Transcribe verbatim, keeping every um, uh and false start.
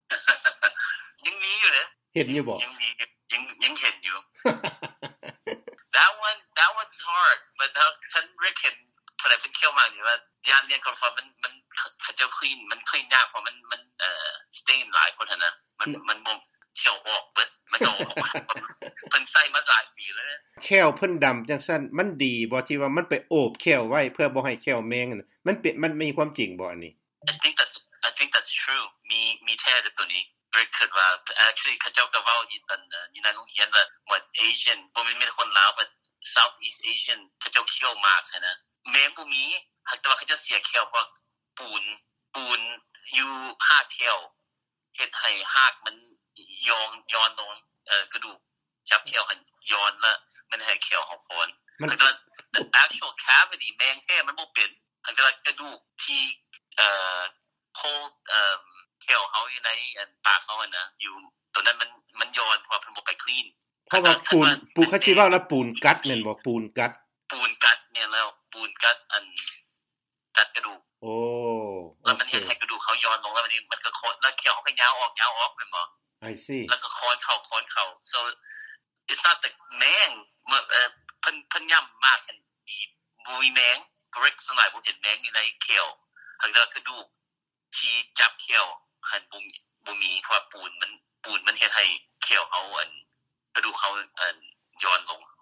ยังมีอยู่เด้อเห็นอยู่บ่ยังมียังยังเห็นอยู่ That one that one's hard but how can Rick can อะไรเป็นเขี้ยวมากนี่ว่ายานเรียนคอนฟอร์มมันมันเขาจะ clean มัน clean ยากเพราะมันมันเอ่อ stain หลายคนนะมันมันบ่เชี่ยวออกเบิดมันออกเพิ่นใส่มาหลายปีแล้วแค้วเพิ่นดำจังซั่นมันดีบ่ที่ว่ามันไปโอบแค้วไว้เพื่อบ่ให้แค้วแมงน่ะมันเป็นมันมีความจริงบ่อันนี้ I think that's I think that's true มีมีแท้ตัวนี้ Rick คิดว่า actually เขาเจ้าก็เว้าอยู่ตอนอยู่ในโรงเรียนว่าว่า Asian บ่แม่นมีคนลาว but Southeast Asian เขาเจ้าเขี้ยวมากนะแมงบ่มีหากแต่ว่าเขาจะเสียเขี้ยวเพราะปูนปูนอยู่หากเขี้ยวเฮ็ดให้หากมันยองย้อนลงเอ่อกระดูกจับเขี้ยวหันย้อนแล้วมันให้เขี้ยวของคนมันก็ the actual cavity แมงแท้มันบ่เป็นอันก็กระดูกที่เอ่อโคเอ่อเขี้ยวเฮาอยู่ในอันปากเฮาน่ะอยู่ตัวนั้นมันมันย้อนเพราะเพิ่นบ่ไปคลีนเพราะว่าปูนปูเขาสิว่าแล้วปูนกัดแม่นบ่ปูนกัดปูนกัดเนี่ยแล้วปูนกัดอันกัดกระดูกโอ้แล้วมันเฮ็ดให้กระดูกเขาย้อนลงแล้วมันมันก็โคตรแล้วเขี้ยวเขาก็ยาวออกยาวออกแม่นบ่ I see แล้วก็ค้อนเข้าค้อนเข้า so it's not the แมงเอ่อเพิ่นเพิ่นย่ำมากอันอีบ่มีแมง Rick สมัยบ่เห็นแมงอยู่ในเขี้ยวหักแล้วกระดูกที่จับเขี้ยวหันบ่มีบ่มีเพราะปูนมันปูนมันเฮ็ดให้เขี้ยวเขาอันกระดูกเขาอันย้อนลง